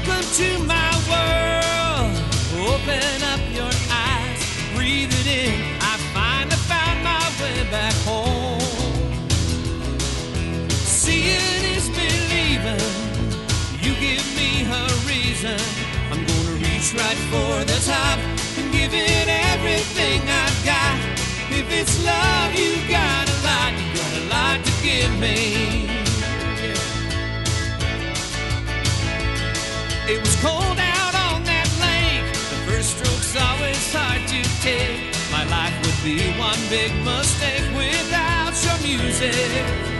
Welcome to my world. Open up your eyes, breathe it in. I finally found my way back home. Seeing is believing. You give me a reason. I'm gonna reach right for the top and give it everything I've got. If it's love, you got a lot to give me. It was cold out on that lake. The first stroke's always hard to take. My life would be one big mistake without your music.